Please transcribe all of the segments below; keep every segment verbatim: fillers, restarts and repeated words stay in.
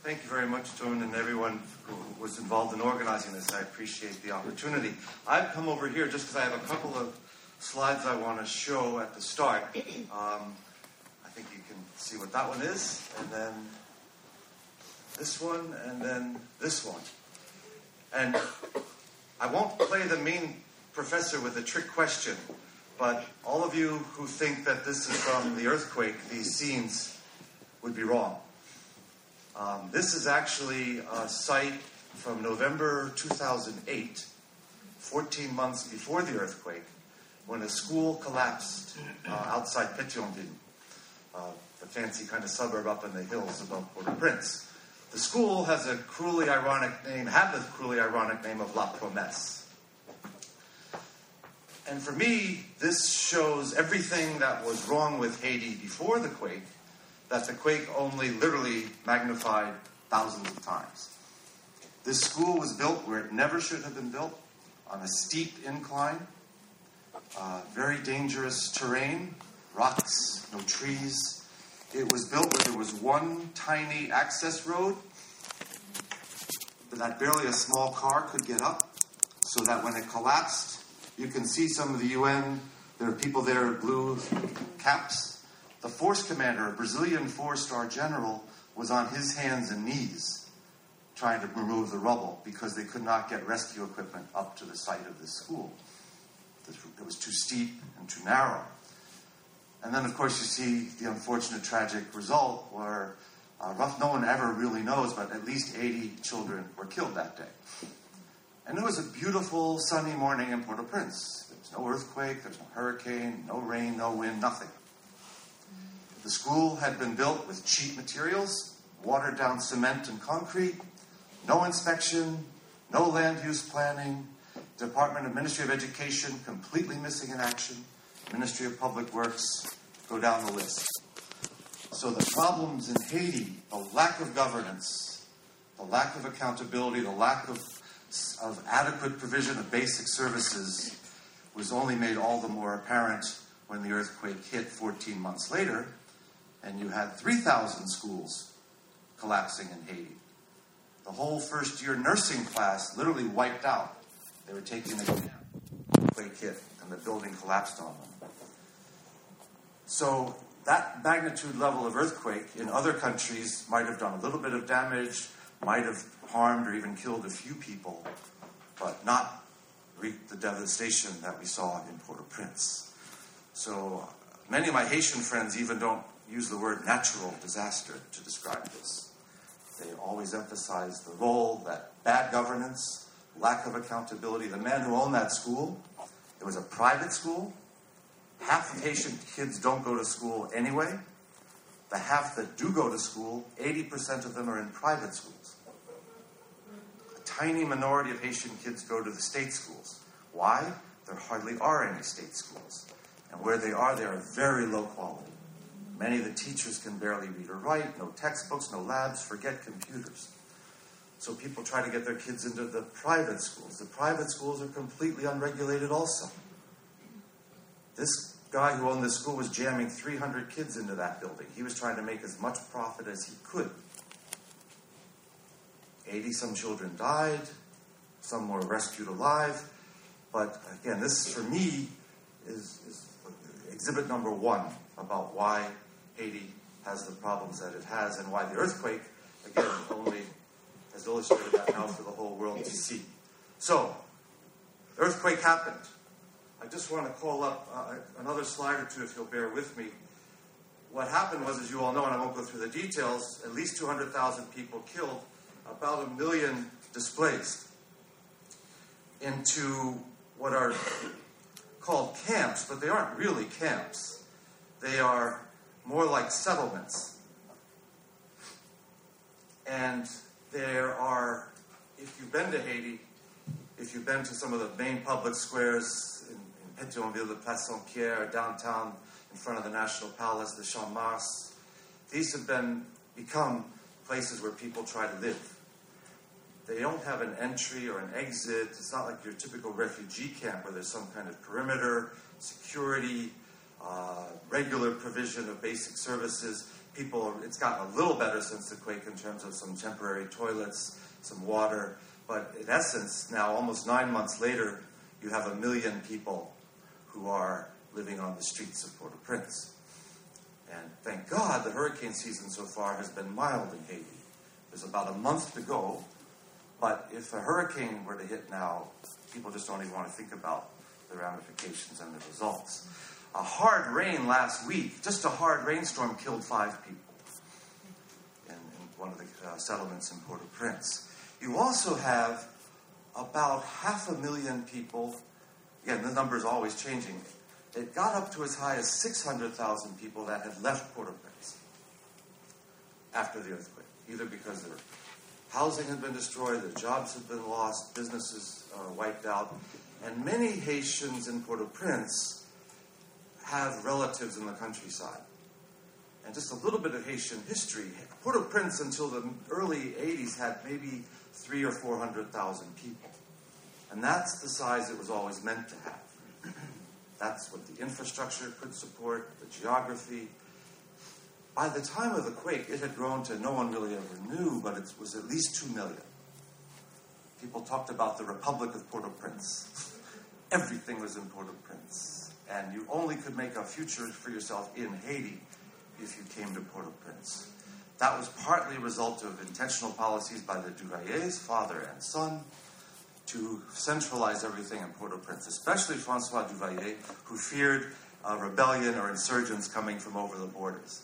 Thank you very much, Joan, and everyone who was involved in organizing this. I appreciate the opportunity. I've come over here just because I have a couple of slides I want to show at the start. Um, I think you can see what that one is, and then this one, and then this one. And I won't play the mean professor with a trick question, but all of you who think that this is from the earthquake, these scenes, would be wrong. Um, this is actually a site from November two thousand eight, fourteen months before the earthquake, when a school collapsed uh, outside Pétionville, uh, the fancy kind of suburb up in the hills above Port-au-Prince. The school has a cruelly ironic name, had the cruelly ironic name of La Promesse. And for me, this shows everything that was wrong with Haiti before the quake, that the quake only literally magnified thousands of times. This school was built where it never should have been built, on a steep incline, uh, very dangerous terrain, rocks, no trees. It was built where there was one tiny access road that barely a small car could get up, so that when it collapsed, you can see some of the U N, there are people there in blue caps. The force commander, a Brazilian four-star general, was on his hands and knees trying to remove the rubble because they could not get rescue equipment up to the site of this school. It was too steep and too narrow. And then, of course, you see the unfortunate tragic result where uh, rough, no one ever really knows, but at least eighty children were killed that day. And it was a beautiful sunny morning in Port-au-Prince. There was no earthquake, there was no hurricane, no rain, no wind, nothing. The school had been built with cheap materials, watered-down cement and concrete, no inspection, no land use planning, Department of Ministry of Education completely missing in action, Ministry of Public Works, go down the list. So the problems in Haiti, the lack of governance, the lack of accountability, the lack of, of adequate provision of basic services was only made all the more apparent when the earthquake hit fourteen months later, and you had three thousand schools collapsing in Haiti. The whole first-year nursing class literally wiped out. They were taking the exam. The quake hit, and the building collapsed on them. So that magnitude level of earthquake in other countries might have done a little bit of damage, might have harmed or even killed a few people, but not wreaked the devastation that we saw in Port-au-Prince. So many of my Haitian friends even don't use the word natural disaster to describe this. They always emphasize the role that bad governance, lack of accountability. The man who owned that school, it was a private school. Half of Haitian kids don't go to school anyway. The half that do go to school, eighty percent of them are in private schools. A tiny minority of Haitian kids go to the state schools. Why? There hardly are any state schools. And where they are, they are very low quality. Many of the teachers can barely read or write, no textbooks, no labs, forget computers. So people try to get their kids into the private schools. The private schools are completely unregulated also. This guy who owned this school was jamming three hundred kids into that building. He was trying to make as much profit as he could. eighty-some children died. Some were rescued alive. But again, this for me is, is exhibit number one about why Haiti has the problems that it has and why the earthquake, again, only has illustrated that now for the whole world to see. So, earthquake happened. I just want to call up uh, another slide or two if you'll bear with me. What happened was, as you all know, and I won't go through the details, at least two hundred thousand people killed, about a million displaced into what are called camps, but they aren't really camps. They are more like settlements. And there are, if you've been to Haiti, if you've been to some of the main public squares in, in Pétionville, the Place Saint-Pierre, downtown in front of the National Palace, the Champ Mars, these have been become places where people try to live. They don't have an entry or an exit. It's not like your typical refugee camp where there's some kind of perimeter, security, uh, regular provision of basic services. people, it's gotten a little better since the quake in terms of some temporary toilets, some water, but in essence, now almost nine months later, you have a million people who are living on the streets of Port-au-Prince. And thank God the hurricane season so far has been mild in Haiti. There's about a month to go, but if a hurricane were to hit now, people just don't even want to think about the ramifications and the results. A hard rain last week, just a hard rainstorm, killed five people in, in one of the uh, settlements in Port-au-Prince. You also have about half a million people. Again, the number is always changing. It got up to as high as six hundred thousand people that had left Port-au-Prince after the earthquake, either because their housing had been destroyed, their jobs had been lost, businesses uh, wiped out. And many Haitians in Port-au-Prince have relatives in the countryside. And just a little bit of Haitian history. Port-au-Prince, until the early eighties, had maybe three or four hundred thousand people. And that's the size it was always meant to have. That's what the infrastructure could support, the geography. By the time of the quake, it had grown to no one really ever knew, but it was at least two million. People talked about the Republic of Port-au-Prince. Everything was in Port-au-Prince. And you only could make a future for yourself in Haiti if you came to Port-au-Prince. That was partly a result of intentional policies by the Duvaliers, father and son, to centralize everything in Port-au-Prince, especially Francois Duvalier, who feared a rebellion or insurgents coming from over the borders.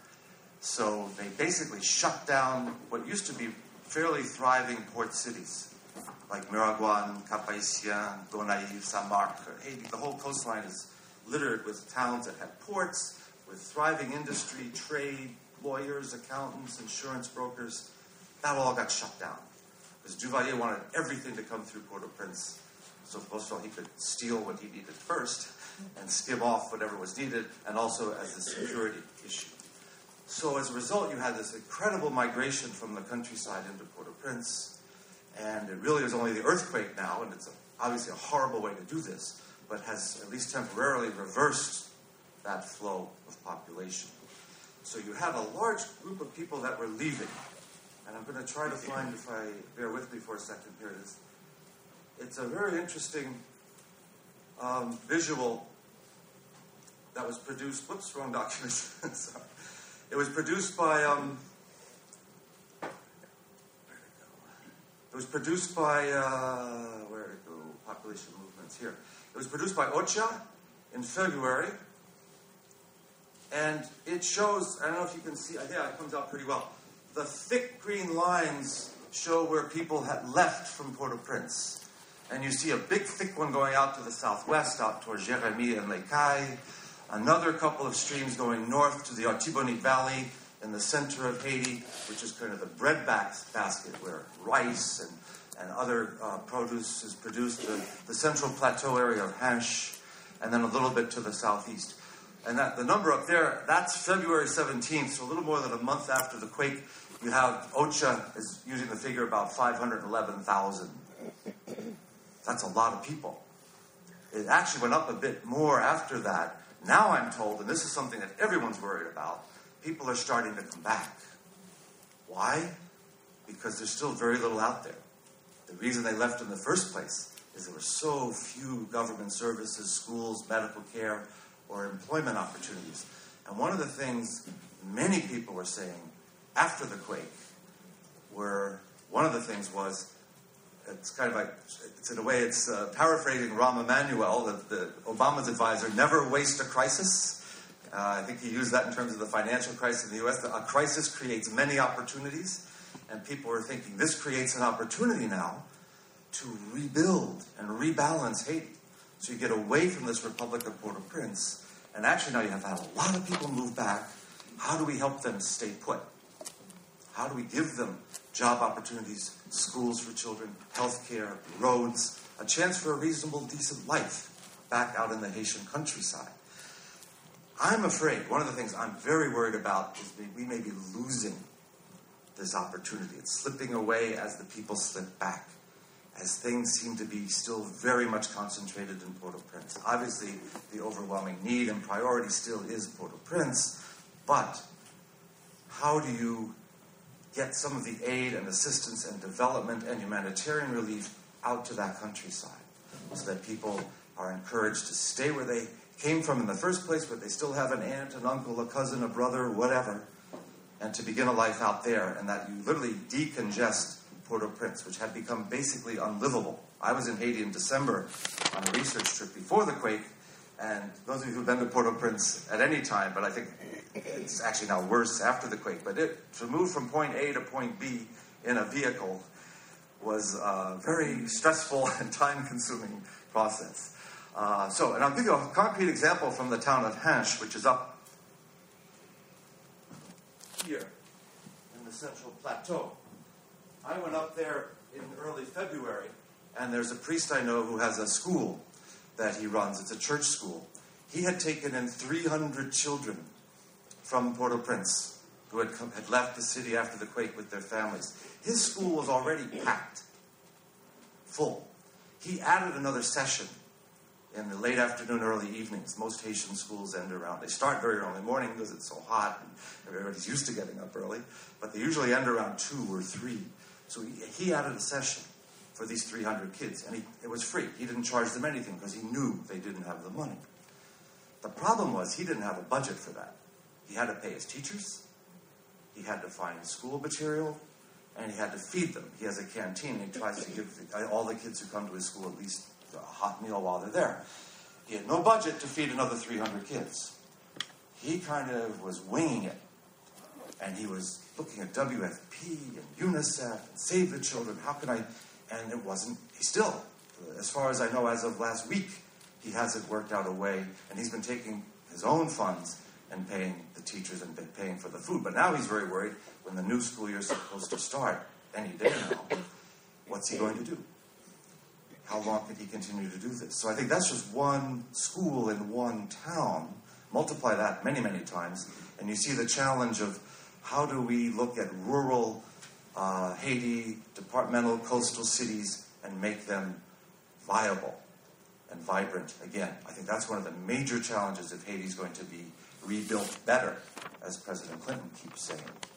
So they basically shut down what used to be fairly thriving port cities, like Miragoâne, Cap-Haïtien, Gonaïves, Saint-Marc. Haiti, the whole coastline is littered with towns that had ports, with thriving industry, trade, lawyers, accountants, insurance brokers. That all got shut down. Because Duvalier wanted everything to come through Port-au-Prince, so first of all he could steal what he needed first and skim off whatever was needed, and also as a security issue. So as a result, you had this incredible migration from the countryside into Port-au-Prince, and it really was only the earthquake now, and it's a, obviously a horrible way to do this, but has at least temporarily reversed that flow of population. So you have a large group of people that were leaving. And I'm going to try to find, if I bear with me for a second here, it's, it's a very interesting um, visual that was produced, whoops, wrong document, sorry. It was produced by, um, where'd it go? It was produced by, uh, where'd it go, population movements, here. It was produced by OCHA in February, and it shows, I don't know if you can see, yeah, it comes out pretty well. The thick green lines show where people had left from Port-au-Prince. And you see a big thick one going out to the southwest, out towards Jérémie and Les Cayes. Another couple of streams going north to the Artibonite Valley in the center of Haiti, which is kind of the breadbasket where rice and, and other uh, produce is produced. The, the central plateau area of Hanche, and then a little bit to the southeast. And that the number up there, that's February seventeenth, so a little more than a month after the quake. You have OCHA is using the figure about five hundred eleven thousand. That's a lot of people. It actually went up a bit more after that. Now I'm told, and this is something that everyone's worried about, people are starting to come back. Why? Because there's still very little out there. The reason they left in the first place is there were so few government services, schools, medical care, or employment opportunities. And one of the things many people were saying after the quake were, one of the things was, it's kind of like, it's in a way, it's uh, paraphrasing Rahm Emanuel, the, the Obama's advisor, never waste a crisis. Uh, I think he used that in terms of the financial crisis in the U S. A crisis creates many opportunities, and people were thinking, this creates an opportunity now to rebuild and rebalance Haiti. So you get away from this Republic of Port-au-Prince, and actually now you have had a lot of people move back. How do we help them stay put? How do we give them job opportunities, schools for children, health care, roads, a chance for a reasonable, decent life back out in the Haitian countryside? I'm afraid, one of the things I'm very worried about is we may be losing this opportunity. It's slipping away as the people slip back, as things seem to be still very much concentrated in Port-au-Prince. Obviously, the overwhelming need and priority still is Port-au-Prince, but how do you get some of the aid and assistance and development and humanitarian relief out to that countryside so that people are encouraged to stay where they came from in the first place, but they still have an aunt, an uncle, a cousin, a brother, whatever, and to begin a life out there, and that you literally decongest Port-au-Prince, which had become basically unlivable. I was in Haiti in December on a research trip before the quake, and those of you who've been to Port-au-Prince at any time, but I think it's actually now worse after the quake, but it, to move from point A to point B in a vehicle was a very stressful and time-consuming process. Uh, so, and I'll give you a concrete example from the town of Hinche, which is up here in the Central Plateau. I went up there in early February, and there's a priest I know who has a school that he runs. It's a church school. He had taken in three hundred children from Port-au-Prince who had, come, had left the city after the quake with their families. His school was already packed, full. He added another session in the late afternoon, early evenings. Most Haitian schools end around, they start very early morning because it's so hot and everybody's used to getting up early, but they usually end around two or three. So he, he added a session for these three hundred kids, and he, it was free. He didn't charge them anything because he knew they didn't have the money. The problem was he didn't have a budget for that. He had to pay his teachers, he had to find school material, and he had to feed them. He has a canteen, and he tries to give all the kids who come to his school at least a hot meal while they're there. He had no budget to feed another three hundred kids. He kind of was winging it. And he was looking at W F P and UNICEF and Save the Children. How can I... And it wasn't... He still, as far as I know, as of last week, he hasn't worked out a way. And he's been taking his own funds and paying the teachers and been paying for the food. But now he's very worried when the new school year is supposed to start, any day now, what's he going to do? How long can he continue to do this? So I think that's just one school in one town. Multiply that many, many times, and you see the challenge of how do we look at rural uh, Haiti, departmental coastal cities, and make them viable and vibrant again. I think that's one of the major challenges if Haiti's going to be rebuilt better, as President Clinton keeps saying.